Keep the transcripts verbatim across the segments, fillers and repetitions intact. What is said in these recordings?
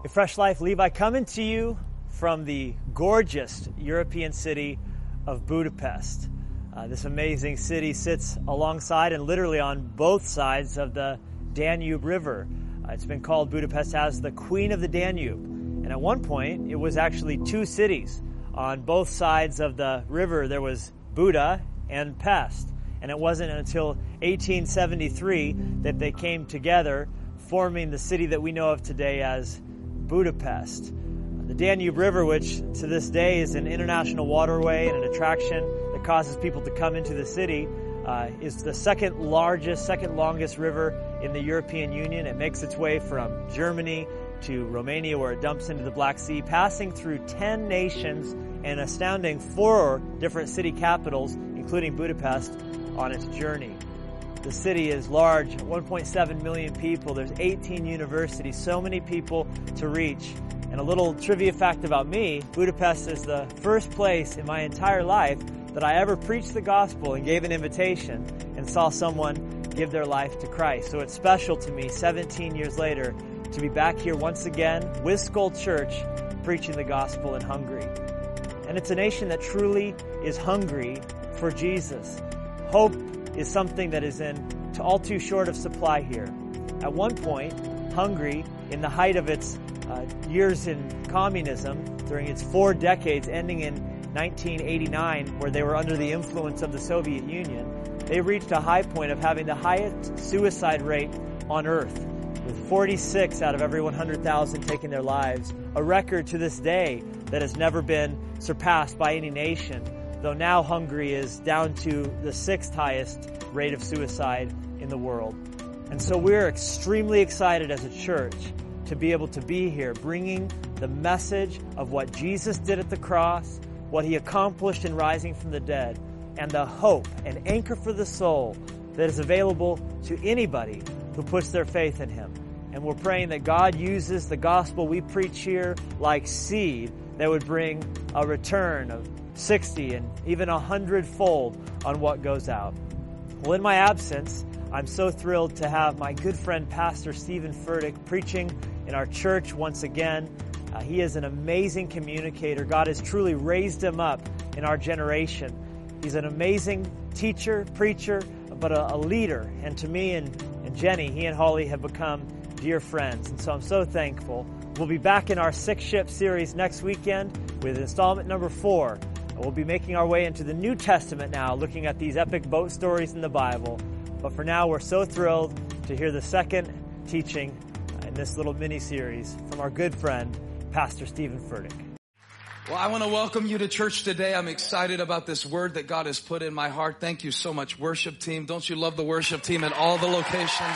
Hey, Fresh Life, Levi coming to you from the gorgeous European city of Budapest. Uh, this amazing city sits alongside and literally on both sides of the Danube River. Uh, it's been called Budapest as the Queen of the Danube. And at one point, it was actually two cities. On both sides of the river, there was Buda and Pest. And it wasn't until eighteen seventy-three that they came together, forming the city that we know of today as Budapest. The Danube River, which to this day is an international waterway and an attraction that causes people to come into the city, uh, is the second largest, second longest river in the European Union. It makes its way from Germany to Romania, where it dumps into the Black Sea, passing through ten nations and astounding four different city capitals, including Budapest, on its journey. The city is large, one point seven million people. There's eighteen universities, so many people to reach. And a little trivia fact about me, Budapest is the first place in my entire life that I ever preached the gospel and gave an invitation and saw someone give their life to Christ. So it's special to me, seventeen years later, to be back here once again with Skull Church preaching the gospel in Hungary. And it's a nation that truly is hungry for Jesus. Hope is something that is in to all too short of supply here. At one point, Hungary, in the height of its uh, years in communism, during its four decades ending in nineteen eighty-nine, where they were under the influence of the Soviet Union, they reached a high point of having the highest suicide rate on earth, with forty-six out of every one hundred thousand taking their lives, a record to this day that has never been surpassed by any nation. Though now Hungary is down to the sixth highest rate of suicide in the world. And so we're extremely excited as a church to be able to be here, bringing the message of what Jesus did at the cross, what he accomplished in rising from the dead, and the hope and anchor for the soul that is available to anybody who puts their faith in him. And we're praying that God uses the gospel we preach here like seed that would bring a return of sixty and even a hundredfold on what goes out. Well, in my absence, I'm so thrilled to have my good friend Pastor Stephen Furtick preaching in our church once again. Uh, he is an amazing communicator. God has truly raised him up in our generation. He's an amazing teacher, preacher, but a, a leader. And to me and, and Jenny, he and Holly have become dear friends. And so I'm so thankful. We'll be back in our Six Ship series next weekend with installment number four. We'll be making our way into the New Testament now, looking at these epic boat stories in the Bible. But for now, we're so thrilled to hear the second teaching in this little mini-series from our good friend, Pastor Stephen Furtick. Well, I want to welcome you to church today. I'm excited about this word that God has put in my heart. Thank you so much, worship team. Don't you love the worship team at all the locations?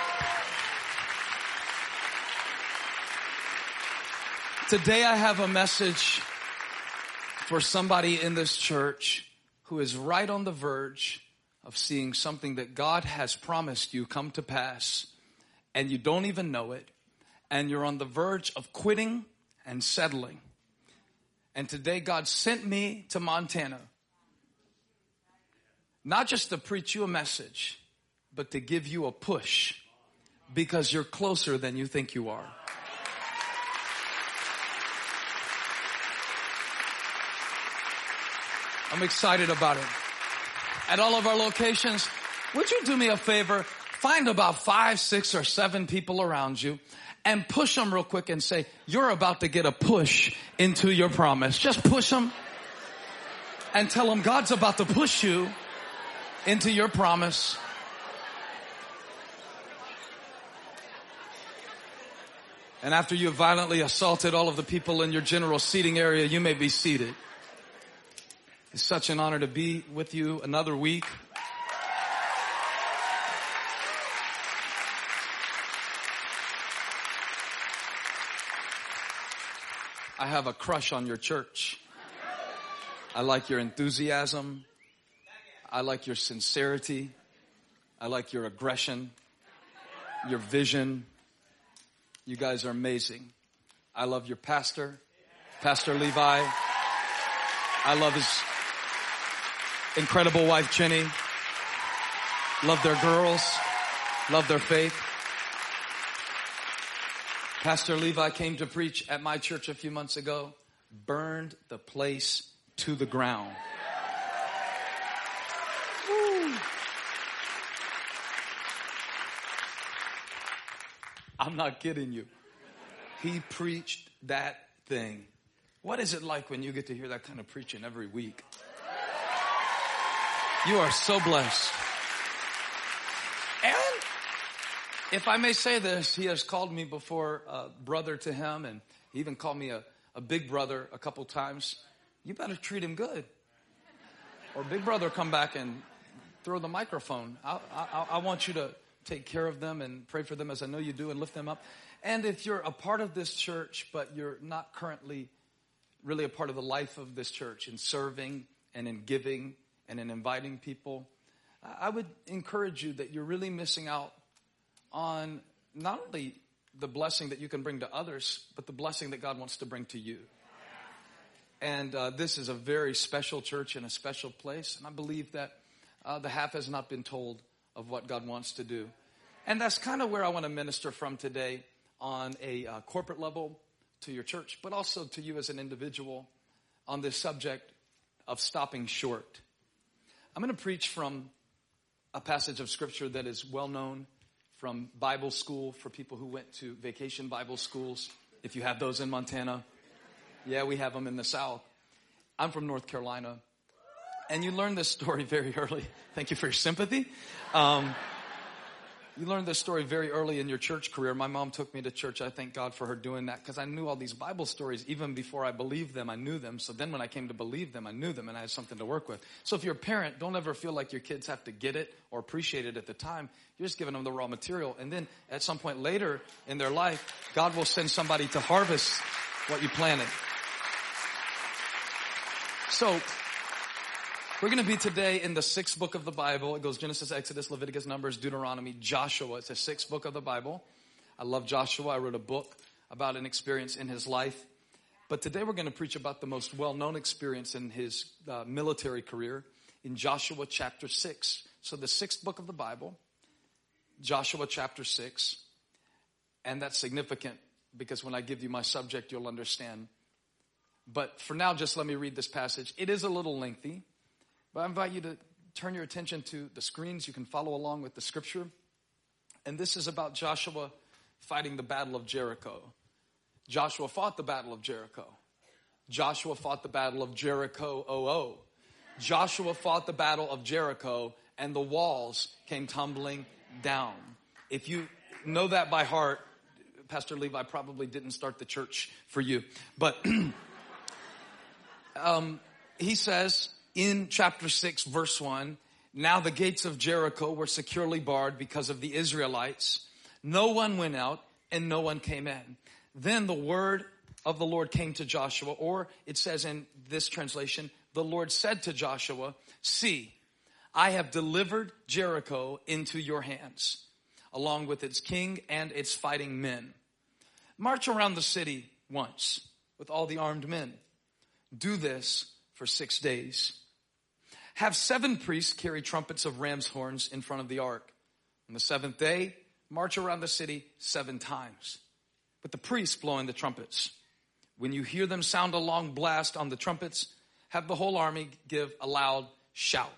Today I have a message for somebody in this church who is right on the verge of seeing something that God has promised you come to pass, and you don't even know it, and you're on the verge of quitting and settling. And today God sent me to Montana, not just to preach you a message, but to give you a push, because you're closer than you think you are. I'm excited about it. At all of our locations, would you do me a favor? Find about five, six, or seven people around you and push them real quick and say, you're about to get a push into your promise. Just push them and tell them God's about to push you into your promise. And after you have violently assaulted all of the people in your general seating area, you may be seated. It's such an honor to be with you another week. I have a crush on your church. I like your enthusiasm. I like your sincerity. I like your aggression, your vision. You guys are amazing. I love your pastor, Pastor Levi. I love his incredible wife, Jenny. Love their girls. Love their faith. Pastor Levi came to preach at my church a few months ago, burned the place to the ground. Woo. I'm not kidding you. He preached that thing. What is it like when you get to hear that kind of preaching every week? You are so blessed. And if I may say this, he has called me before a brother to him, and he even called me a, a big brother a couple times. You better treat him good, or big brother come back and throw the microphone. I, I, I want you to take care of them and pray for them as I know you do, and lift them up. And if you're a part of this church, but you're not currently really a part of the life of this church in serving and in giving and in inviting people, I would encourage you that you're really missing out on not only the blessing that you can bring to others, but the blessing that God wants to bring to you. And uh, this is a very special church and a special place. And I believe that uh, the half has not been told of what God wants to do. And that's kind of where I want to minister from today, on a uh, corporate level to your church, but also to you as an individual on this subject of stopping short. I'm going to preach from a passage of scripture that is well known from Bible school for people who went to vacation Bible schools. If you have those in Montana. Yeah, we have them in the South. I'm from North Carolina. And you learn this story very early. Thank you for your sympathy. Um, you learned this story very early in your church career. My mom took me to church. I thank God for her doing that, because I knew all these Bible stories even before I believed them. I knew them. So then when I came to believe them, I knew them and I had something to work with. So if you're a parent, don't ever feel like your kids have to get it or appreciate it at the time. You're just giving them the raw material. And then at some point later in their life, God will send somebody to harvest what you planted. So we're going to be today in the sixth book of the Bible. It goes Genesis, Exodus, Leviticus, Numbers, Deuteronomy, Joshua. It's the sixth book of the Bible. I love Joshua. I wrote a book about an experience in his life. But today we're going to preach about the most well-known experience in his uh, military career in Joshua chapter six. So the sixth book of the Bible, Joshua chapter six. And that's significant because when I give you my subject, you'll understand. But for now, just let me read this passage. It is a little lengthy. But I invite you to turn your attention to the screens. You can follow along with the scripture. And this is about Joshua fighting the battle of Jericho. Joshua fought the battle of Jericho. Joshua fought the battle of Jericho. Oh, oh. Joshua fought the battle of Jericho, and the walls came tumbling down. If you know that by heart, Pastor Levi probably didn't start the church for you. But um, he says, in chapter six, verse one, now the gates of Jericho were securely barred because of the Israelites. No one went out and no one came in. Then the word of the Lord came to Joshua, or it says in this translation, the Lord said to Joshua, see, I have delivered Jericho into your hands, along with its king and its fighting men. March around the city once with all the armed men. Do this for six days. Have seven priests carry trumpets of ram's horns in front of the ark. On the seventh day, march around the city seven times, with the priests blowing the trumpets. When you hear them sound a long blast on the trumpets, have the whole army give a loud shout.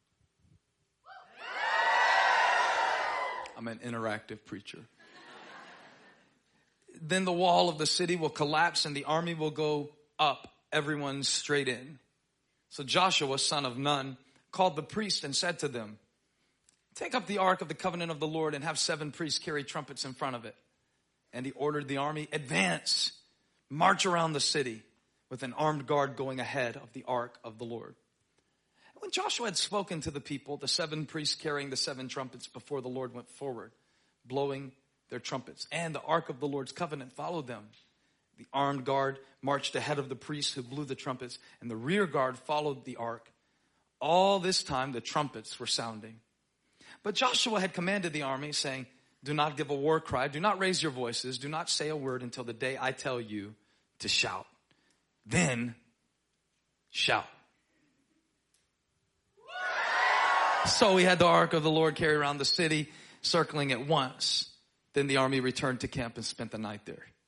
I'm an interactive preacher. Then the wall of the city will collapse and the army will go up, everyone straight in. So Joshua, son of Nun, called the priest and said to them, take up the ark of the covenant of the Lord and have seven priests carry trumpets in front of it. And he ordered the army, advance, march around the city with an armed guard going ahead of the ark of the Lord. When Joshua had spoken to the people, the seven priests carrying the seven trumpets before the Lord went forward, blowing their trumpets. And the ark of the Lord's covenant followed them. The armed guard marched ahead of the priests who blew the trumpets, and the rear guard followed the ark. All this time the trumpets were sounding. But Joshua had commanded the army, saying, do not give a war cry, do not raise your voices, do not say a word until the day I tell you to shout. Then shout. So we had the ark of the Lord carry around the city, circling it once. Then the army returned to camp and spent the night there.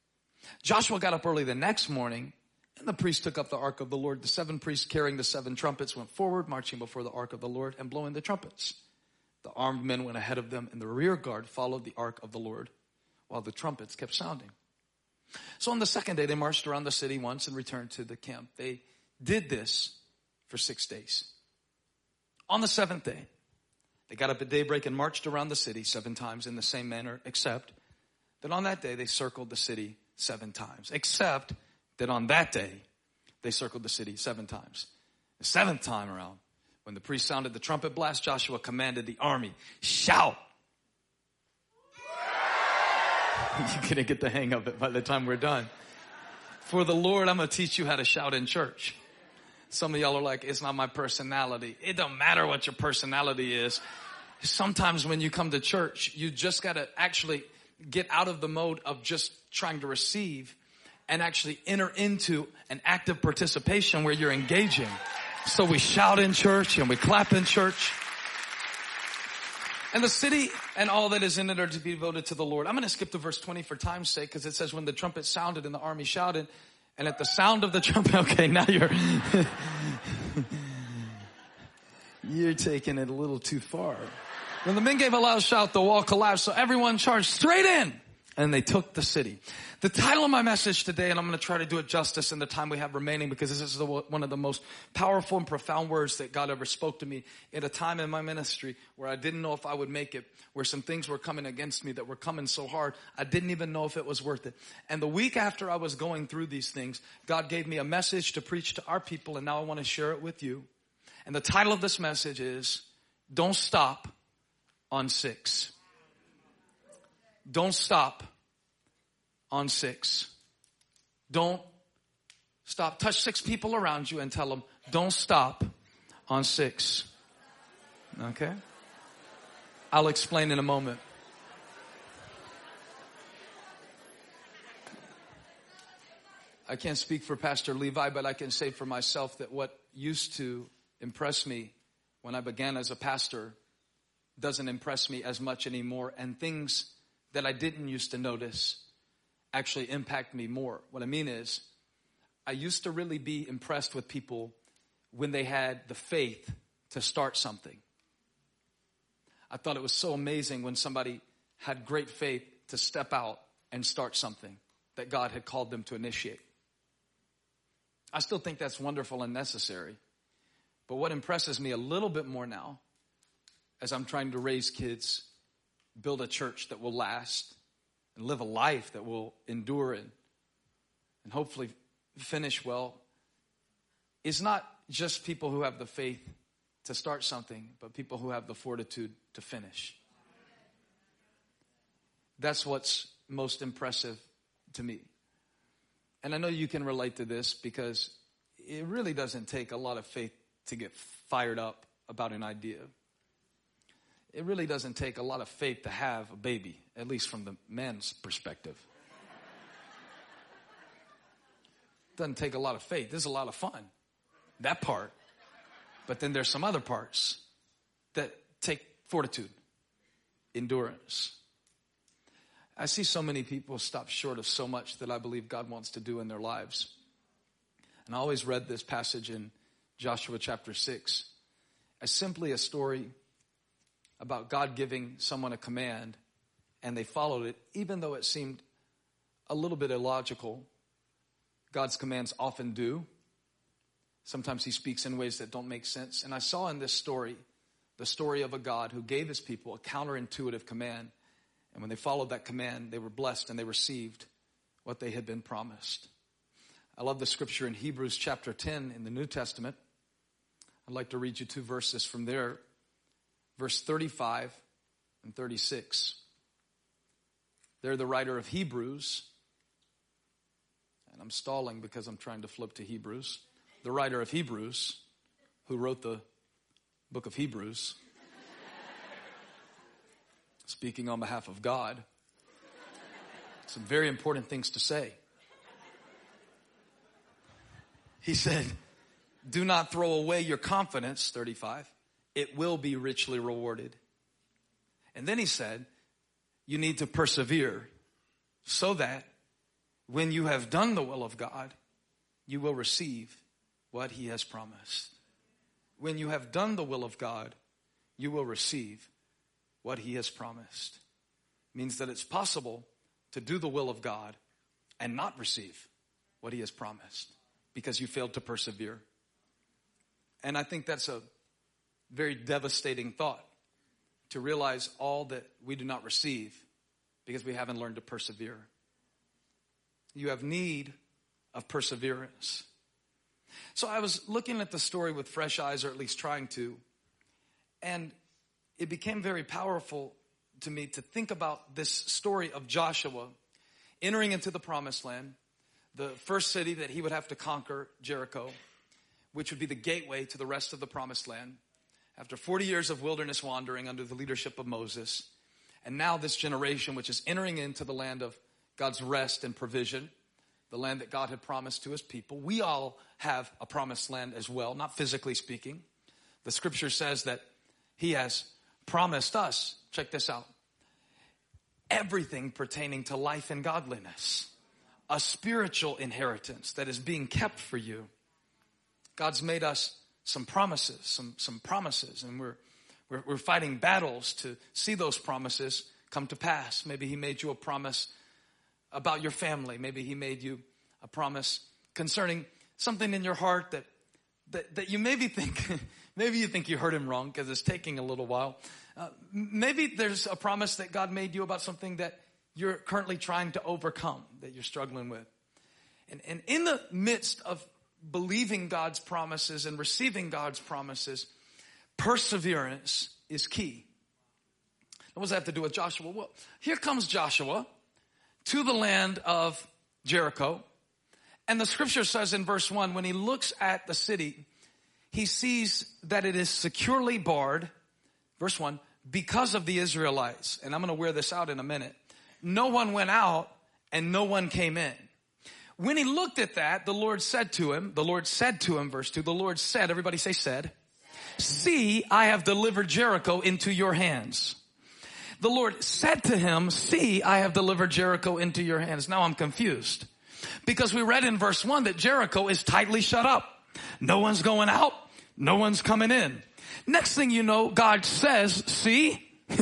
Joshua got up early the next morning, and the priest took up the ark of the Lord. The seven priests carrying the seven trumpets went forward, marching before the ark of the Lord and blowing the trumpets. The armed men went ahead of them, and the rear guard followed the ark of the Lord while the trumpets kept sounding. So on the second day, they marched around the city once and returned to the camp. They did this for six days. On the seventh day, they got up at daybreak and marched around the city seven times in the same manner, except that on that day they circled the city seven times. Except that on that day they circled the city seven times. The seventh time around, when the priest sounded the trumpet blast, Joshua commanded the army, shout. You're going to get the hang of it by the time we're done. For the Lord, I'm going to teach you how to shout in church. Some of y'all are like, it's not my personality. It don't matter what your personality is. Sometimes when you come to church, you just got to actually get out of the mode of just trying to receive and actually enter into an active participation where you're engaging. So we shout in church and we clap in church. And the city and all that is in it are to be devoted to the Lord. I'm going to skip to verse twenty for time's sake, because it says when the trumpet sounded and the army shouted, and at the sound of the trumpet, okay, now you're, you're taking it a little too far. When the men gave a loud shout, the wall collapsed, so everyone charged straight in, and they took the city. The title of my message today, and I'm going to try to do it justice in the time we have remaining, because this is the, one of the most powerful and profound words that God ever spoke to me in a time in my ministry where I didn't know if I would make it, where some things were coming against me that were coming so hard, I didn't even know if it was worth it. And the week after I was going through these things, God gave me a message to preach to our people, and now I want to share it with you. And the title of this message is, Don't Stop on Six. Don't stop on six. Don't stop. Touch six people around you and tell them, don't stop on six. Okay? I'll explain in a moment. I can't speak for Pastor Levi, but I can say for myself that what used to impress me when I began as a pastor doesn't impress me as much anymore, and things that I didn't used to notice actually impact me more. What I mean is, I used to really be impressed with people when they had the faith to start something. I thought it was so amazing when somebody had great faith to step out and start something that God had called them to initiate. I still think that's wonderful and necessary. But what impresses me a little bit more now, as I'm trying to raise kids, build a church that will last, and live a life that will endure and, and hopefully finish well, is not just people who have the faith to start something, but people who have the fortitude to finish. That's what's most impressive to me. And I know you can relate to this, because it really doesn't take a lot of faith to get fired up about an idea. It really doesn't take a lot of faith to have a baby, at least from the man's perspective. Doesn't take a lot of faith. This is a lot of fun. That part. But then there's some other parts that take fortitude, endurance. I see so many people stop short of so much that I believe God wants to do in their lives. And I always read this passage in Joshua chapter six as simply a story about God giving someone a command, and they followed it, even though it seemed a little bit illogical. God's commands often do. Sometimes he speaks in ways that don't make sense. And I saw in this story, the story of a God who gave his people a counterintuitive command. And when they followed that command, they were blessed and they received what they had been promised. I love the scripture in Hebrews chapter ten in the New Testament. I'd like to read you two verses from there. Verse thirty-five and thirty-six. They're the writer of Hebrews. And I'm stalling because I'm trying to flip to Hebrews. The writer of Hebrews, who wrote the book of Hebrews, speaking on behalf of God, some very important things to say. He said, do not throw away your confidence, thirty-five. It will be richly rewarded. And then he said, you need to persevere so that when you have done the will of God, you will receive what he has promised. When you have done the will of God, you will receive what he has promised. It means that it's possible to do the will of God and not receive what he has promised because you failed to persevere. And I think that's a very devastating thought, to realize all that we do not receive because we haven't learned to persevere. You have need of perseverance. So I was looking at the story with fresh eyes, or at least trying to, and it became very powerful to me to think about this story of Joshua entering into the promised land, the first city that he would have to conquer, Jericho, which would be the gateway to the rest of the promised land. After forty years of wilderness wandering under the leadership of Moses, and now this generation which is entering into the land of God's rest and provision, the land that God had promised to his people. We all have a promised land as well, not physically speaking. The scripture says that he has promised us, check this out, everything pertaining to life and godliness, a spiritual inheritance that is being kept for you. God's made us some promises, some, some promises, and we're, we're, we're fighting battles to see those promises come to pass. Maybe he made you a promise about your family. Maybe he made you a promise concerning something in your heart that, that, that you maybe think, maybe you think you heard him wrong because it's taking a little while. Uh, maybe there's a promise that God made you about something that you're currently trying to overcome, that you're struggling with. And, and in the midst of believing God's promises and receiving God's promises, perseverance is key. What does that have to do with Joshua? Well, here comes Joshua to the land of Jericho. And the scripture says in verse one, when he looks at the city, he sees that it is securely barred. Verse one, because of the Israelites. And I'm going to wear this out in a minute. No one went out and no one came in. When he looked at that, the Lord said to him, the Lord said to him, verse two, the Lord said, everybody say said, see, I have delivered Jericho into your hands. The Lord said to him, see, I have delivered Jericho into your hands. Now I'm confused because we read in verse one that Jericho is tightly shut up. No one's going out. No one's coming in. Next thing you know, God says, see,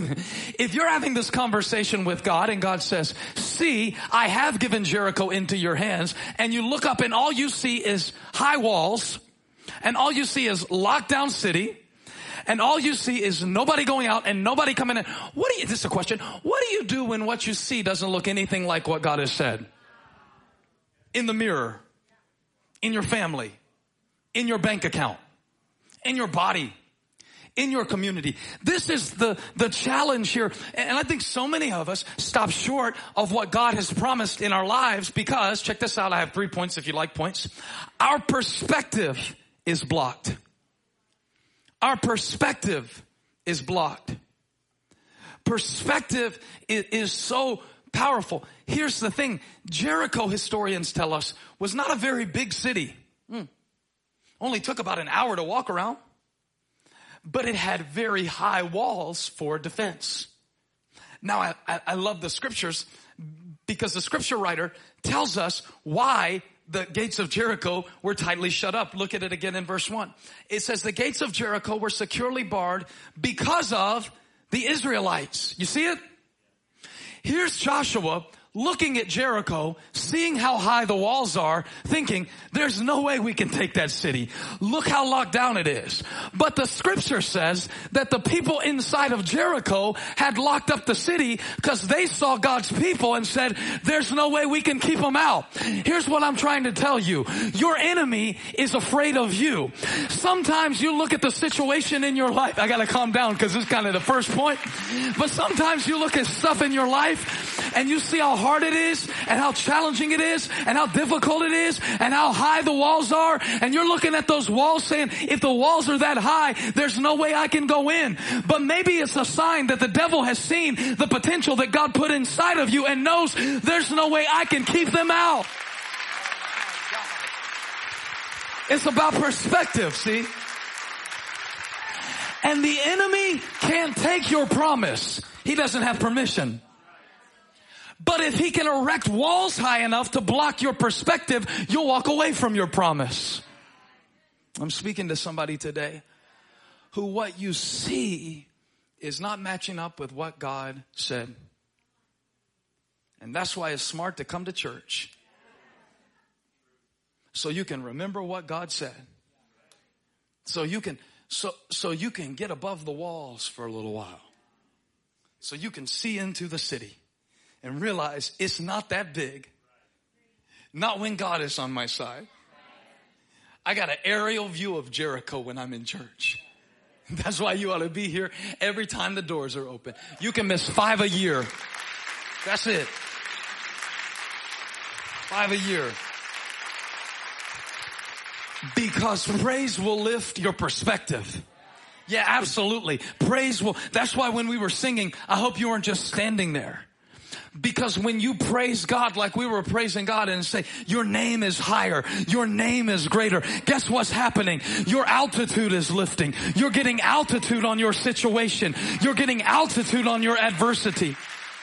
if you're having this conversation with God and God says, see, I have given Jericho into your hands, and you look up and all you see is high walls and all you see is locked down city. And all you see is nobody going out and nobody coming in. What do you, this is a question. What do you do when what you see doesn't look anything like what God has said? In the mirror, in your family, in your bank account, in your body, in your community. This is the, the challenge here. And I think so many of us stop short of what God has promised in our lives because, check this out, I have three points if you like points. Our perspective is blocked. Our perspective is blocked. Perspective is, is so powerful. Here's the thing. Jericho, historians tell us, was not a very big city. Hmm. Only took about an hour to walk around. But it had very high walls for defense. Now, I, I, I love the scriptures because the scripture writer tells us why the gates of Jericho were tightly shut up. Look at it again in verse one. It says the gates of Jericho were securely barred because of the Israelites. You see it? Here's Joshua looking at Jericho, seeing how high the walls are, thinking, there's no way we can take that city. Look how locked down it is. But the scripture says that the people inside of Jericho had locked up the city because they saw God's people and said, there's no way we can keep them out. Here's what I'm trying to tell you. Your enemy is afraid of you. Sometimes you look at the situation in your life. I gotta calm down because this is kind of the first point. But sometimes you look at stuff in your life and you see how hard it is and how challenging it is and how difficult it is and how high the walls are, and you're looking at those walls saying, if the walls are that high, there's no way I can go in. But maybe it's a sign that the devil has seen the potential that God put inside of you and knows there's no way I can keep them out. It's about perspective, see? And the enemy can't take your promise. He doesn't have permission. But if he can erect walls high enough to block your perspective, you'll walk away from your promise. I'm speaking to somebody today who what you see is not matching up with what God said. And that's why it's smart to come to church, so you can remember what God said. So you can, so, so you can get above the walls for a little while. So you can see into the city and realize it's not that big. Not when God is on my side. I got an aerial view of Jericho when I'm in church. That's why you ought to be here every time the doors are open. You can miss five a year. That's it. Five a year. Because praise will lift your perspective. Yeah, absolutely. Praise will. That's why when we were singing, I hope you weren't just standing there. Because when you praise God like we were praising God and say, your name is higher, your name is greater, guess what's happening? Your altitude is lifting. You're getting altitude on your situation. You're getting altitude on your adversity.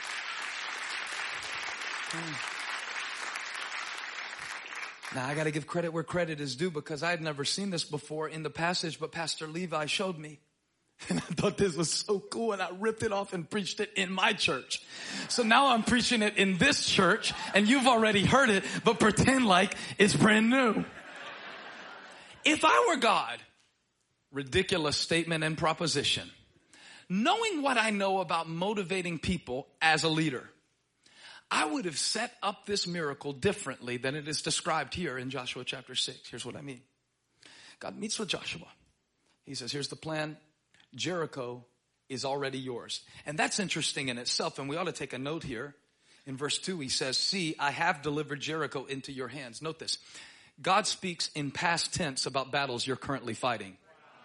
Now I got to give credit where credit is due, because I had never seen this before in the passage, but Pastor Levi showed me. And I thought this was so cool, and I ripped it off and preached it in my church. So now I'm preaching it in this church, and you've already heard it, but pretend like it's brand new. If I were God, ridiculous statement and proposition, knowing what I know about motivating people as a leader, I would have set up this miracle differently than it is described here in Joshua chapter six. Here's what I mean. God meets with Joshua. He says, here's the plan. Jericho is already yours. And that's interesting in itself, and we ought to take a note here. In verse two, he says, see, I have delivered Jericho into your hands. Note this. God speaks in past tense about battles you're currently fighting.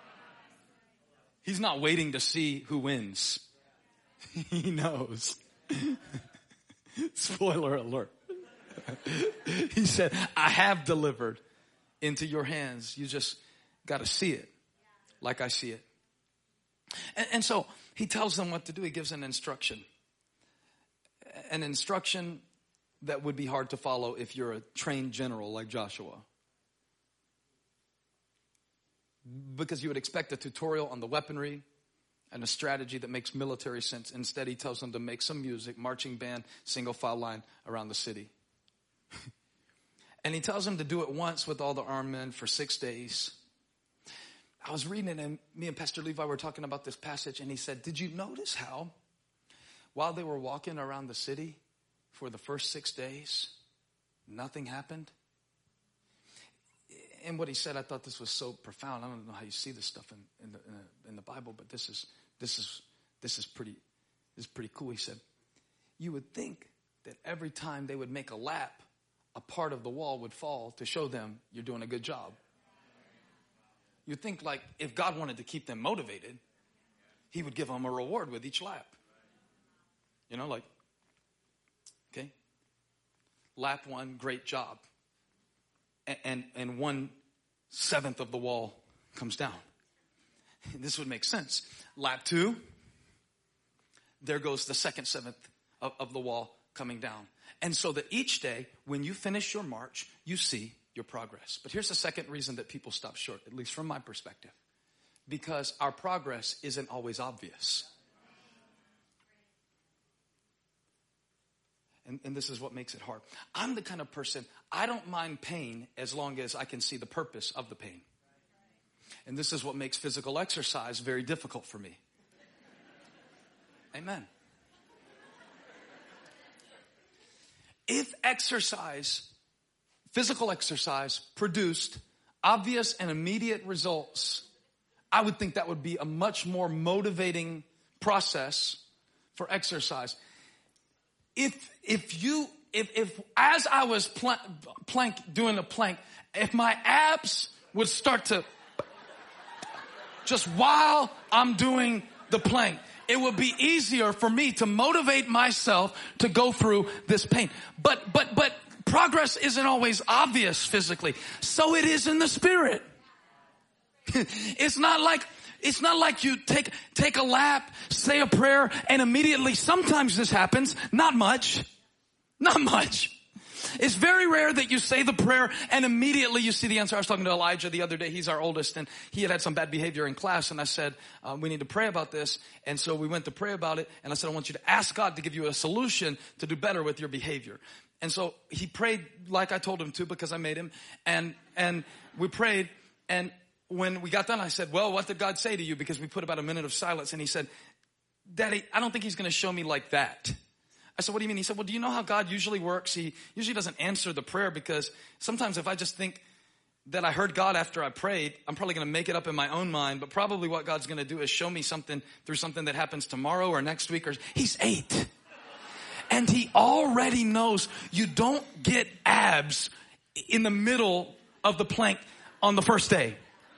He's not waiting to see who wins. He knows. Spoiler alert. He said, I have delivered into your hands. You just got to see it like I see it. And, and so he tells them what to do. He gives an instruction. An instruction that would be hard to follow if you're a trained general like Joshua. Because you would expect a tutorial on the weaponry and a strategy that makes military sense. Instead, he tells them to make some music, marching band, single file line around the city. And he tells them to do it once with all the armed men for six days. I was reading it, and me and Pastor Levi were talking about this passage, and he said, did you notice how while they were walking around the city for the first six days, nothing happened? And what he said, I thought this was so profound. I don't know how you see this stuff in, in, the, in, the, in the Bible, but this is this is this is pretty this is pretty cool. He said, you would think that every time they would make a lap, a part of the wall would fall to show them you're doing a good job. You'd think, like, if God wanted to keep them motivated, he would give them a reward with each lap. You know, like, okay, lap one, great job. And, and, and one seventh of the wall comes down. This would make sense. Lap two, there goes the second seventh of, of the wall coming down. And so that each day, when you finish your march, you see your progress. But here's the second reason that people stop short, at least from my perspective. Because our progress isn't always obvious. And, and this is what makes it hard. I'm the kind of person, I don't mind pain as long as I can see the purpose of the pain. And this is what makes physical exercise very difficult for me. Amen. If exercise, physical exercise, produced obvious and immediate results, I would think that would be a much more motivating process for exercise. If if you if if as I was plank, plank doing a plank, if my abs would start to just while I'm doing the plank, it would be easier for me to motivate myself to go through this pain. But but but progress isn't always obvious physically. So it is in the spirit. It's not like It's not like you take, take a lap, say a prayer, and immediately, sometimes this happens, not much. Not much. It's very rare that you say the prayer and immediately you see the answer. I was talking to Elijah the other day. He's our oldest, and he had had some bad behavior in class. And I said, uh, we need to pray about this. And so we went to pray about it. And I said, I want you to ask God to give you a solution to do better with your behavior. And so he prayed like I told him to because I made him. And, and we prayed. And when we got done, I said, well, what did God say to you? Because we put about a minute of silence. And he said, Daddy, I don't think he's going to show me like that. I said, what do you mean? He said, well, do you know how God usually works? He usually doesn't answer the prayer because sometimes if I just think that I heard God after I prayed, I'm probably going to make it up in my own mind. But probably what God's going to do is show me something through something that happens tomorrow or next week. Or he's eight. And he already knows you don't get abs in the middle of the plank on the first day.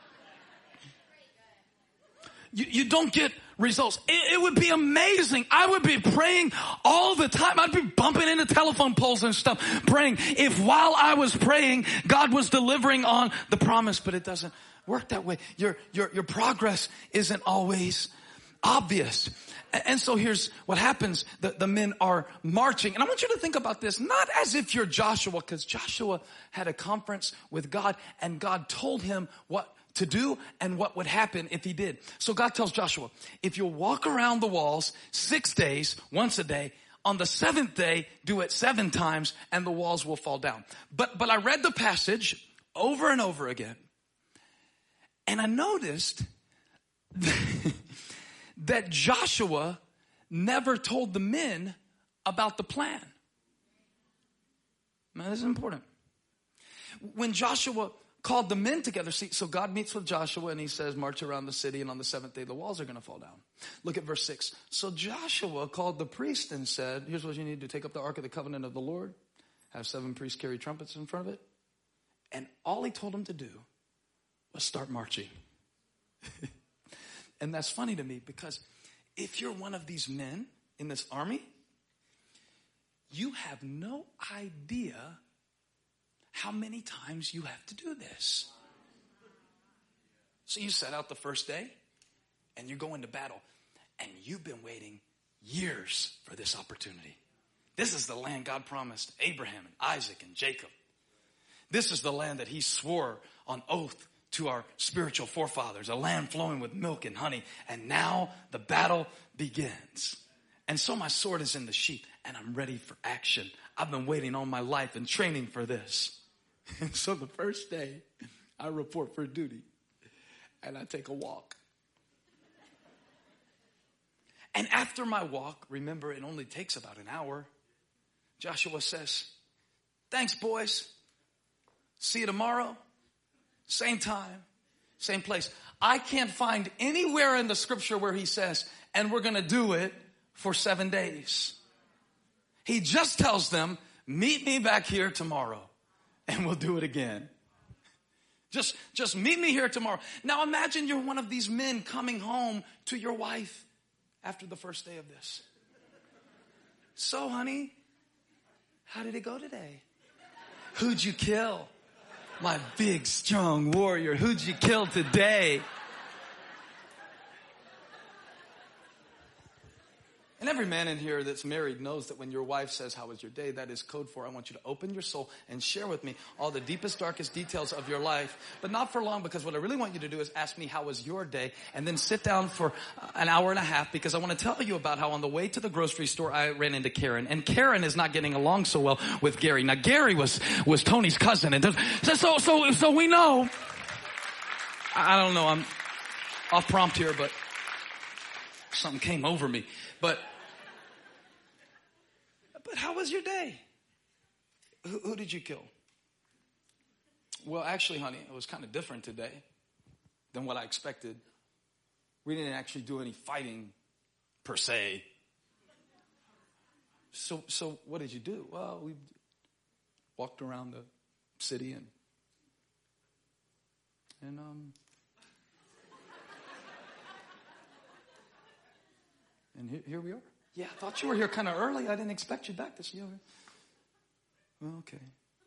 You, you don't get results. It, it would be amazing. I would be praying all the time. I'd be bumping into telephone poles and stuff, praying. If while I was praying, God was delivering on the promise, but it doesn't work that way. Your, your, your progress isn't always obvious. And so here's what happens. The, the men are marching. And I want you to think about this, not as if you're Joshua, because Joshua had a conference with God and God told him what to do and what would happen if he did. So God tells Joshua, if you'll walk around the walls six days, once a day, on the seventh day, do it seven times and the walls will fall down. But, but I read the passage over and over again and I noticed that Joshua never told the men about the plan. Now, this is important. When Joshua called the men together, see, so God meets with Joshua and he says, march around the city and on the seventh day the walls are going to fall down. Look at verse six. So Joshua called the priest and said, here's what you need to do. Take up the ark of the covenant of the Lord. Have seven priests carry trumpets in front of it. And all he told them to do was start marching. And that's funny to me because if you're one of these men in this army, you have no idea how many times you have to do this. So you set out the first day and you're going to battle and you've been waiting years for this opportunity. This is the land God promised Abraham and Isaac and Jacob. This is the land that he swore on oath to our spiritual forefathers, a land flowing with milk and honey. And now the battle begins. And so my sword is in the sheath and I'm ready for action. I've been waiting all my life and training for this. And so the first day I report for duty and I take a walk. And after my walk, remember it only takes about an hour, Joshua says, thanks boys. See you tomorrow. Same time, same place. I can't find anywhere in the scripture where he says, and we're going to do it for seven days. He just tells them, meet me back here tomorrow and we'll do it again. Just, just meet me here tomorrow. Now imagine you're one of these men coming home to your wife after the first day of this. So honey, how did it go today? Who'd you kill? My big, strong warrior. Who'd you kill today? And every man in here that's married knows that when your wife says, how was your day? That is code for, I want you to open your soul and share with me all the deepest, darkest details of your life. But not for long, because what I really want you to do is ask me, how was your day? And then sit down for an hour and a half, because I want to tell you about how on the way to the grocery store, I ran into Karen. And Karen is not getting along so well with Gary. Now, Gary was, was Tony's cousin. And so, so, so, so we know, I don't know, I'm off prompt here, but something came over me. But, but how was your day? Who, who did you kill? Well, actually, honey, it was kind of different today than what I expected. We didn't actually do any fighting per se. So, so what did you do? Well, we walked around the city and, and, um, And here, here we are. Yeah, I thought you were here kind of early. I didn't expect you back this year. Well, okay.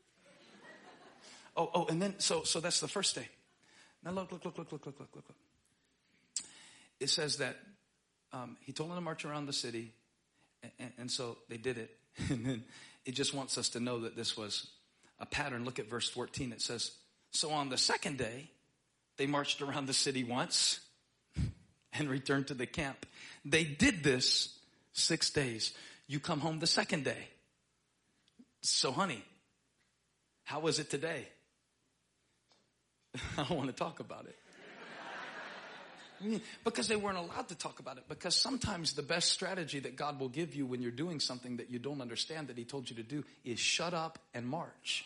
Oh, oh, and then, so so that's the first day. Now look, look, look, look, look, look, look, look, look. It says that um, he told them to march around the city, and, and, and so they did it. And then It just wants us to know that this was a pattern. Look at verse fourteen. It says, so on the second day, they marched around the city once and returned to the camp. They did this six days. You come home the second day. So honey, how was it today? I don't want to talk about it. Because they weren't allowed to talk about it. Because sometimes the best strategy that God will give you when you're doing something that you don't understand that he told you to do is shut up and march.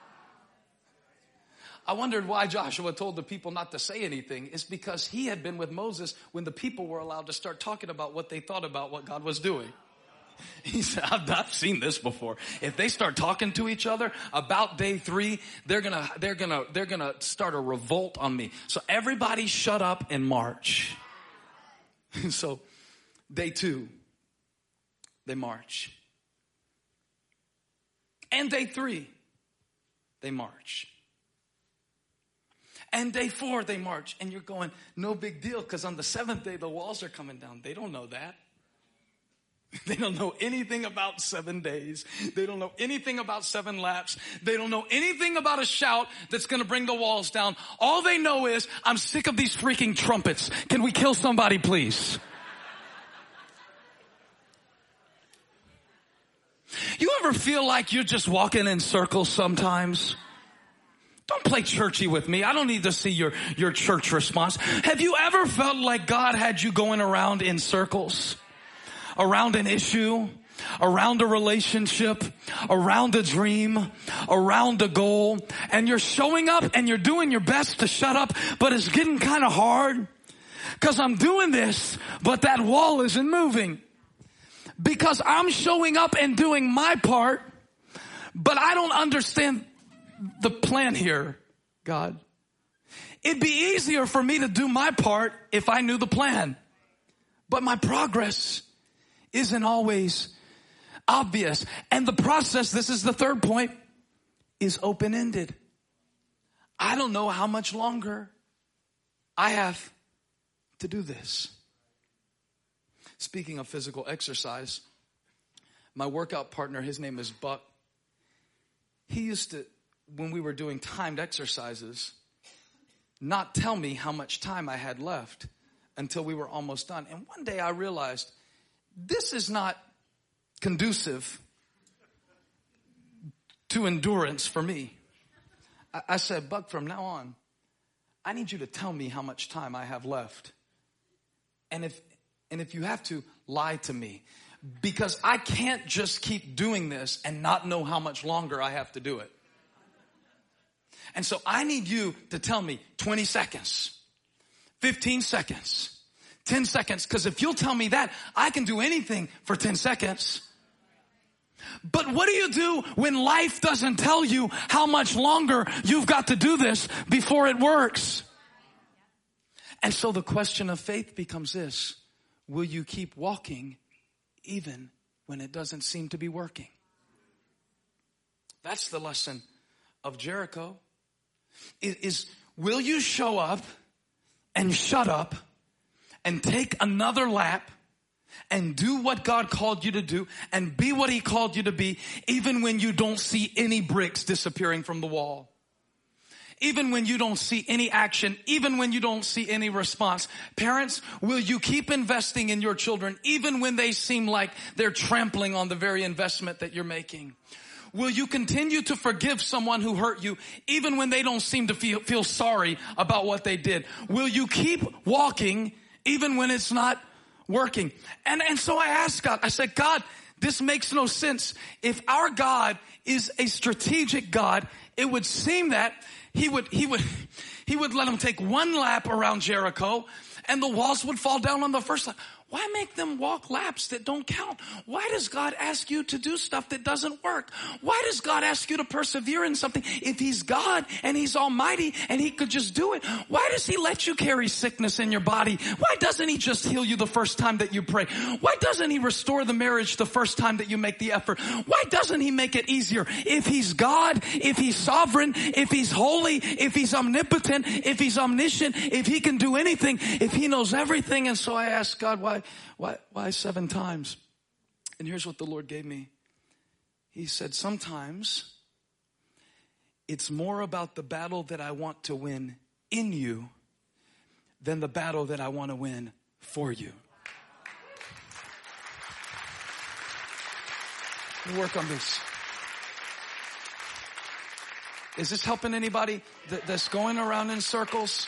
I wondered why Joshua told the people not to say anything. It's because he had been with Moses when the people were allowed to start talking about what they thought about what God was doing. He said, I've, I've seen this before. If they start talking to each other about day three, they're gonna, they're gonna, they're gonna start a revolt on me. So everybody shut up and march. So day two, they march. And day three, they march. And day four, they march. And you're going, no big deal, because on the seventh day, the walls are coming down. They don't know that. They don't know anything about seven days. They don't know anything about seven laps. They don't know anything about a shout that's going to bring the walls down. All they know is, I'm sick of these freaking trumpets. Can we kill somebody, please? You ever feel like you're just walking in circles sometimes? Don't play churchy with me. I don't need to see your, your church response. Have you ever felt like God had you going around in circles? Around an issue, around a relationship, around a dream, around a goal, and you're showing up and you're doing your best to shut up, but it's getting kind of hard because I'm doing this, but that wall isn't moving because I'm showing up and doing my part, but I don't understand the plan here, God. It'd be easier for me to do my part if I knew the plan, but my progress isn't always obvious. And the process, this is the third point, is open-ended. I don't know how much longer I have to do this. Speaking of physical exercise, my workout partner, his name is Buck. He used to, when we were doing timed exercises, not tell me how much time I had left until we were almost done. And one day I realized, this is not conducive to endurance for me. I, I said, Buck, from now on, I need you to tell me how much time I have left. And if, and if you have to, lie to me. Because I can't just keep doing this and not know how much longer I have to do it. And so I need you to tell me twenty seconds, fifteen seconds, ten seconds, because if you'll tell me that, I can do anything for ten seconds. But what do you do when life doesn't tell you how much longer you've got to do this before it works? And so the question of faith becomes this: will you keep walking even when it doesn't seem to be working? That's the lesson of Jericho. Is, is will you show up and shut up and take another lap and do what God called you to do and be what he called you to be, even when you don't see any bricks disappearing from the wall? Even when you don't see any action, even when you don't see any response. Parents, will you keep investing in your children even when they seem like they're trampling on the very investment that you're making? Will you continue to forgive someone who hurt you even when they don't seem to feel, feel sorry about what they did? Will you keep walking even when it's not working? And, and so I asked God, I said, God, this makes no sense. If our God is a strategic God, it would seem that he would, he would, he would let them take one lap around Jericho and the walls would fall down on the first lap. Why make them walk laps that don't count? Why does God ask you to do stuff that doesn't work? Why does God ask you to persevere in something? If he's God and he's almighty and he could just do it, why does he let you carry sickness in your body? Why doesn't he just heal you the first time that you pray? Why doesn't he restore the marriage the first time that you make the effort? Why doesn't he make it easier? If he's God, if he's sovereign, if he's holy, if he's omnipotent, if he's omniscient, if he can do anything, if he knows everything. And so I asked God, why Why, why seven times? And here's what the Lord gave me. He said, sometimes it's more about the battle that I want to win in you than the battle that I want to win for you. Let me work on this. Is this helping anybody that, that's going around in circles?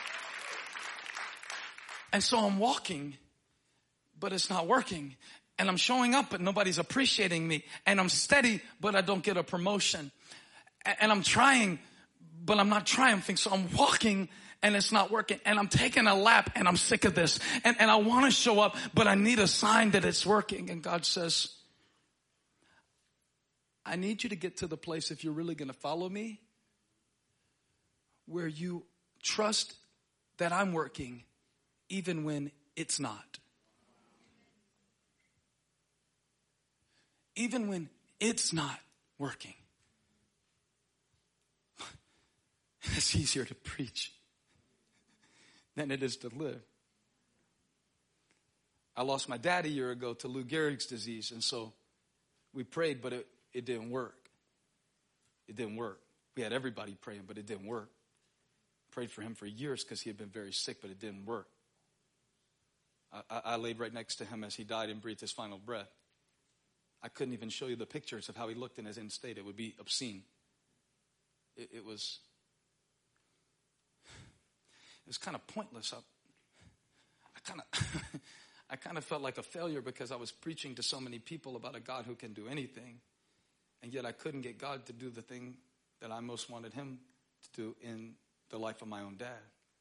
And so I'm walking, but it's not working. And I'm showing up, but nobody's appreciating me. And I'm steady, but I don't get a promotion. And I'm trying, but I'm not triumphing. So I'm walking and it's not working. And I'm taking a lap and I'm sick of this. And, and I want to show up, but I need a sign that it's working. And God says, I need you to get to the place, if you're really going to follow me, where you trust that I'm working even when it's not. Even when it's not working. It's easier to preach than it is to live. I lost my dad a year ago to Lou Gehrig's disease, and so we prayed, but it, it didn't work. It didn't work. We had everybody praying, but it didn't work. Prayed for him for years because he had been very sick, but it didn't work. I, I, I laid right next to him as he died and breathed his final breath. I couldn't even show you the pictures of how he looked in his end state. It would be obscene. It, it was, it was kind of pointless. I, I kind of, I kind of felt like a failure because I was preaching to so many people about a God who can do anything, and yet I couldn't get God to do the thing that I most wanted him to do in the life of my own dad.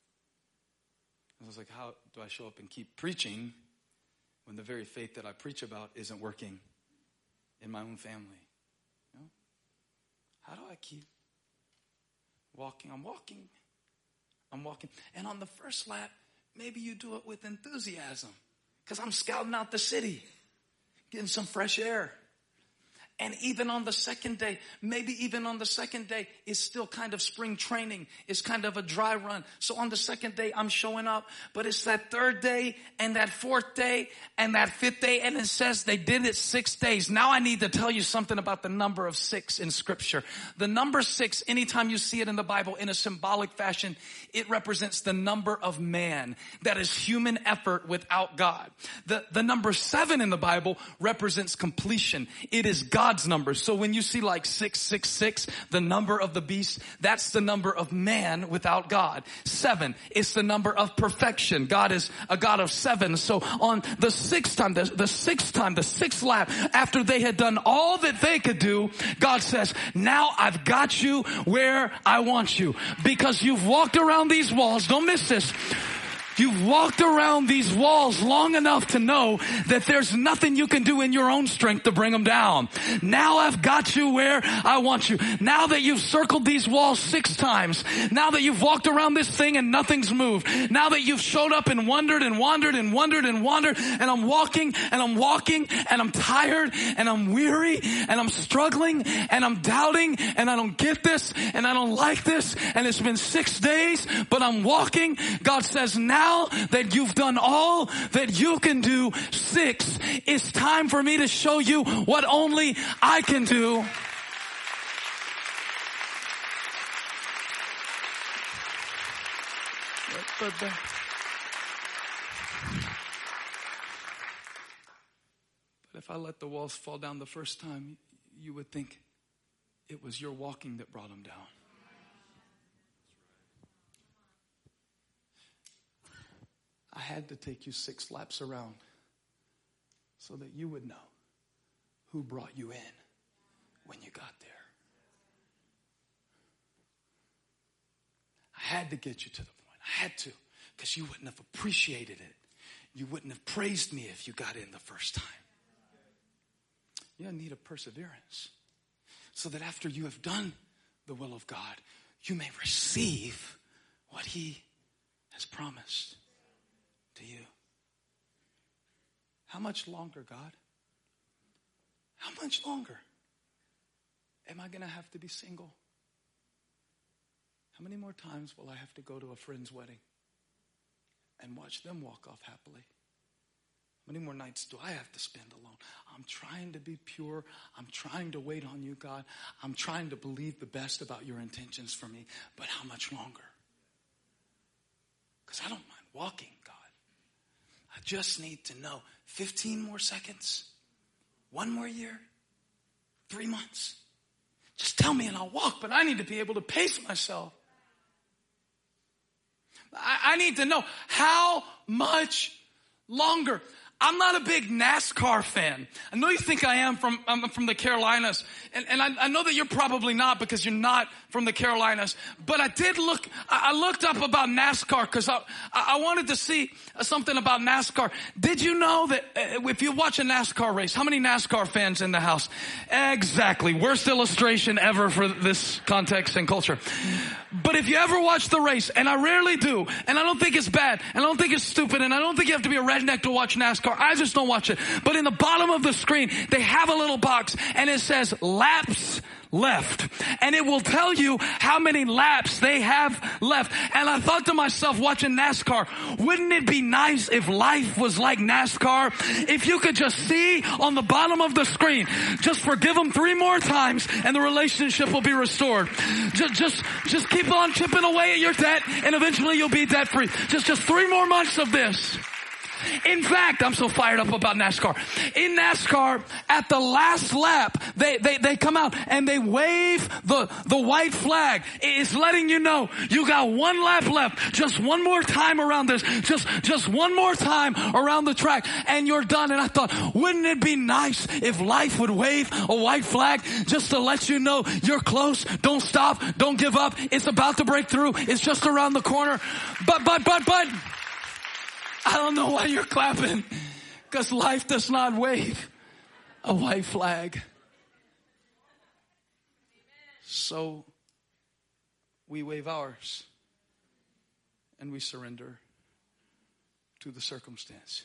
I was like, how do I show up and keep preaching when the very faith that I preach about isn't working in my own family? You know? How do I keep walking? I'm walking. I'm walking. And on the first lap, maybe you do it with enthusiasm because I'm scouting out the city, getting some fresh air. And even on the second day, maybe even on the second day, it's still kind of spring training. It's kind of a dry run. So on the second day, I'm showing up. But it's that third day and that fourth day and that fifth day. And it says they did it six days. Now I need to tell you something about the number of six in Scripture. The number six, anytime you see it in the Bible in a symbolic fashion, it represents the number of man. That is human effort without God. The, the number seven in the Bible represents completion. It is God. God's number. So when you see like six six six, the number of the beast, that's the number of man without God. Seven, it's the number of perfection. God is a God of seven. So on the sixth time, the, the sixth time, the sixth lap, after they had done all that they could do, God says, now I've got you where I want you. Because you've walked around these walls. Don't miss this. You've walked around these walls long enough to know that there's nothing you can do in your own strength to bring them down. Now I've got you where I want you. Now that you've circled these walls six times, now that you've walked around this thing and nothing's moved, now that you've showed up and wandered and wandered and wandered and wandered, and I'm walking and I'm walking and I'm tired and I'm weary and I'm struggling and I'm doubting and I don't get this and I don't like this and it's been six days, but I'm walking. God says, now Now that you've done all that you can do, six, it's time for me to show you what only I can do. But, but, but if I let the walls fall down the first time, you would think it was your walking that brought them down. I had to take you six laps around so that you would know who brought you in when you got there. I had to get you to the point. I had to, because you wouldn't have appreciated it. You wouldn't have praised me if you got in the first time. You need a perseverance so that after you have done the will of God, you may receive what He has promised to you. How much longer, God? How much longer am I going to have to be single? How many more times will I have to go to a friend's wedding and watch them walk off happily many more nights do I have to spend alone? I'm trying to be pure. I'm trying to wait on you, God. I'm trying to believe the best about your intentions for me. But how much longer? Because I don't mind walking, God. I just need to know fifteen more seconds, one more year, three months. Just tell me and I'll walk, but I need to be able to pace myself. I, I need to know how much longer. I'm not a big NASCAR fan. I know you think I am from I'm from the Carolinas. And, and I, I know that you're probably not because you're not from the Carolinas. But I did look, I looked up about NASCAR because I, I wanted to see something about NASCAR. Did you know that if you watch a NASCAR race, how many NASCAR fans in the house? Exactly. Worst illustration ever for this context and culture. But if you ever watch the race, and I rarely do, and I don't think it's bad, and I don't think it's stupid, and I don't think you have to be a redneck to watch NASCAR. I just don't watch it. But in the bottom of the screen, they have a little box, and it says laps left. And it will tell you how many laps they have left. And I thought to myself, watching NASCAR, wouldn't it be nice if life was like NASCAR? If you could just see on the bottom of the screen, just forgive them three more times and the relationship will be restored. Just, just, just keep on chipping away at your debt and eventually you'll be debt free. Just, just three more months of this. In fact, I'm so fired up about NASCAR. In NASCAR, at the last lap, they, they, they come out and they wave the, the white flag. It's letting you know you got one lap left. Just one more time around this. Just, just one more time around the track and you're done. And I thought, wouldn't it be nice if life would wave a white flag just to let you know you're close. Don't stop. Don't give up. It's about to break through. It's just around the corner. But, but, but, but. I don't know why you're clapping, because life does not wave a white flag. So we wave ours and we surrender to the circumstance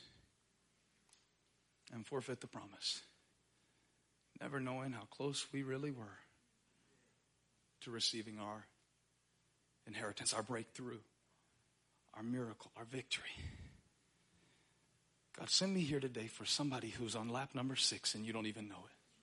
and forfeit the promise, never knowing how close we really were to receiving our inheritance, our breakthrough, our miracle, our victory. God, send me here today for somebody who's on lap number six and you don't even know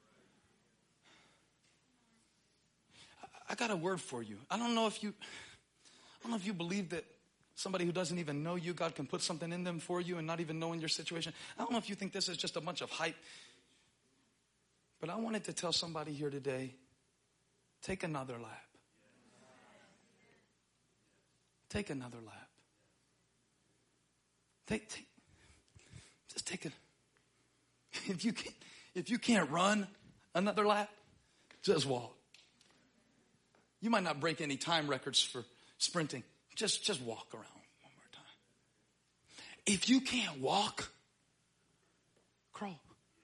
it. I got a word for you. I don't know if you, I don't know if you believe that somebody who doesn't even know you, God can put something in them for you and not even knowing your situation. I don't know if you think this is just a bunch of hype. But I wanted to tell somebody here today, take another lap. Take another lap. Take, take, just take it. If you can't, if you can't run another lap, just walk. You might not break any time records for sprinting. Just, just walk around one more time. If you can't walk, crawl.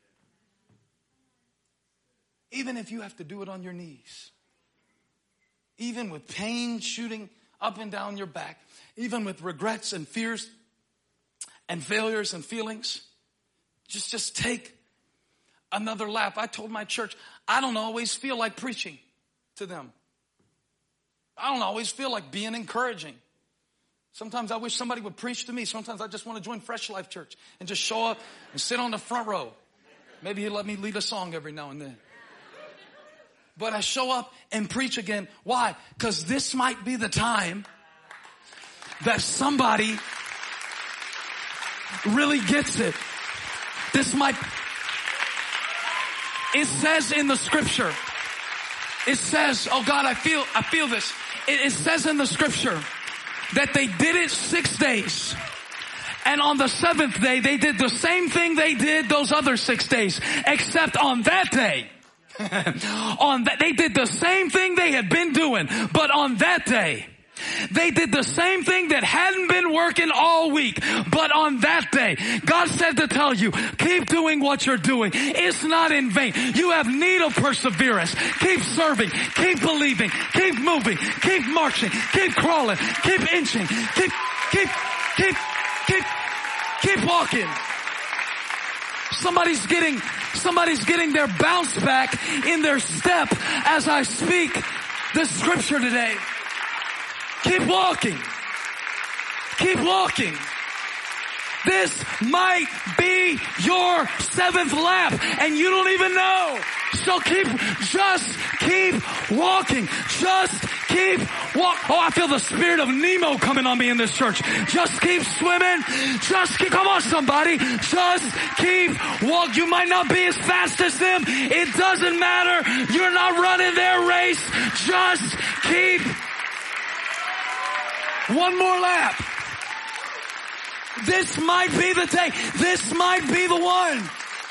Even if you have to do it on your knees. Even with pain shooting up and down your back. Even with regrets and fears and failures and feelings. Just, just take another lap. I told my church, I don't always feel like preaching to them. I don't always feel like being encouraging. Sometimes I wish somebody would preach to me. Sometimes I just want to join Fresh Life Church and just show up and sit on the front row. Maybe he'll let me lead a song every now and then. But I show up and preach again. Why? Because this might be the time that somebody really gets it. This might, it says in the scripture, it says, oh God, I feel, I feel this. It, it says in the scripture that they did it six days. And on the seventh day, they did the same thing they did those other six days, except on that day, on that, they did the same thing they had been doing, but on that day, they did the same thing that hadn't been working all week, but on that day, God said to tell you, keep doing what you're doing. It's not in vain. You have need of perseverance. Keep serving, keep believing, keep moving, keep marching, keep crawling, keep inching, keep, keep, keep, keep, keep walking. Somebody's getting, somebody's getting their bounce back in their step as I speak this scripture today. Keep walking. Keep walking. This might be your seventh lap and you don't even know. So keep, just keep walking. Just keep walk. Oh, I feel the spirit of Nemo coming on me in this church. Just keep swimming. Just keep, come on somebody. Just keep walk. You might not be as fast as them. It doesn't matter. You're not running their race. Just keep. One more lap. This might be the day. This might be the one.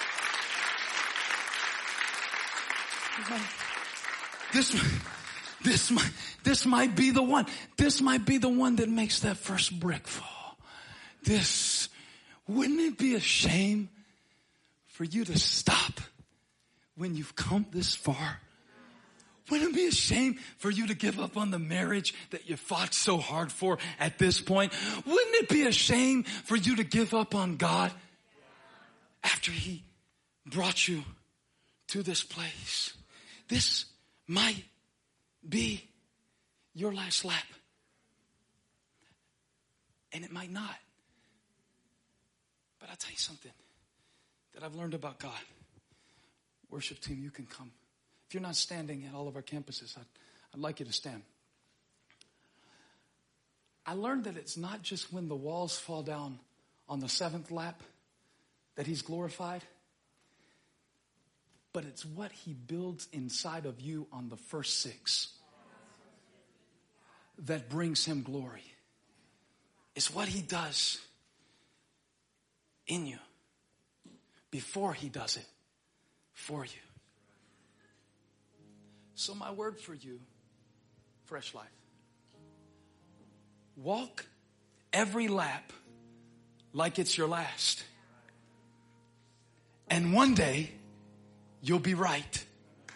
This, this might, this might be the one. This might be the one that makes that first brick fall. This, wouldn't it be a shame for you to stop when you've come this far? Wouldn't it be a shame for you to give up on the marriage that you fought so hard for at this point? Wouldn't it be a shame for you to give up on God after He brought you to this place? This might be your last lap. And it might not. But I'll tell you something that I've learned about God. Worship team, you can come. If you're not standing at all of our campuses, I'd, I'd like you to stand. I learned that it's not just when the walls fall down on the seventh lap that He's glorified, but it's what He builds inside of you on the first six that brings Him glory. It's what He does in you before He does it for you. So my word for you, Fresh Life. Walk every lap like it's your last. And one day, you'll be right.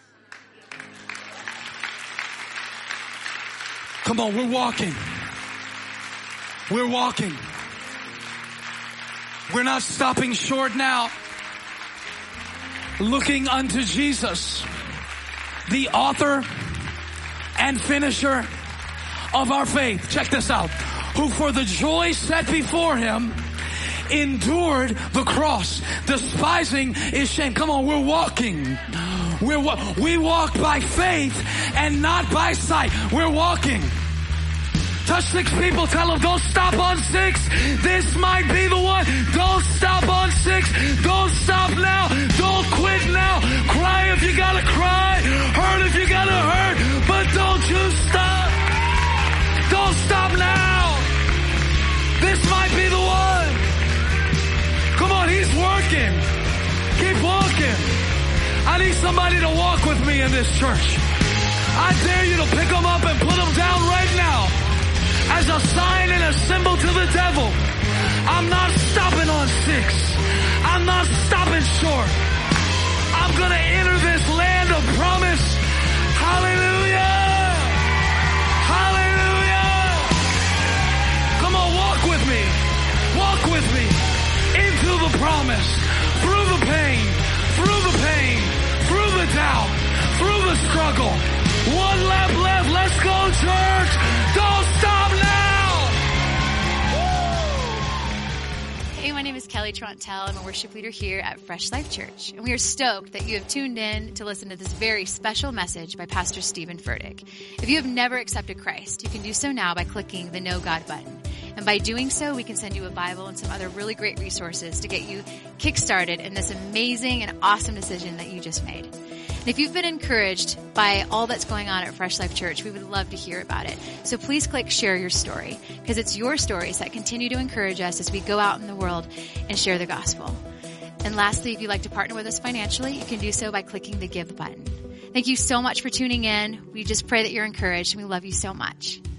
Come on, we're walking. We're walking. We're not stopping short now. Looking unto Jesus, the author and finisher of our faith. Check this out. Who for the joy set before Him endured the cross, despising His shame. Come on, we're walking. We're wa- we walk by faith and not by sight. We're walking. Touch six people. Tell them, don't stop on six. This might be the one. Don't stop on six. Don't stop now. Don't quit now. Cry if you gotta cry. Hurt if you gotta hurt. But don't you stop. Don't stop now. This might be the one. Come on, He's working. Keep walking. I need somebody to walk with me in this church. I dare you to pick them up and put them down right now. As a sign and a symbol to the devil. I'm not stopping on six. I'm not stopping short. I'm going to enter this land of promise. Hallelujah. Hallelujah. Come on, walk with me. Walk with me into the promise. Through the pain. Through the pain. Through the doubt. Through the struggle. One lap left. Let's go, church. Don't stop now. Hey, my name is Kelly Trontel. I'm a worship leader here at Fresh Life Church. And we are stoked that you have tuned in to listen to this very special message by Pastor Stephen Furtick. If you have never accepted Christ, you can do so now by clicking the Know God button. And by doing so, we can send you a Bible and some other really great resources to get you kick-started in this amazing and awesome decision that you just made. And if you've been encouraged by all that's going on at Fresh Life Church, we would love to hear about it. So please click Share Your Story, because it's your stories that continue to encourage us as we go out in the world and share the gospel. And lastly, if you'd like to partner with us financially, you can do so by clicking the Give button. Thank you so much for tuning in. We just pray that you're encouraged, and we love you so much.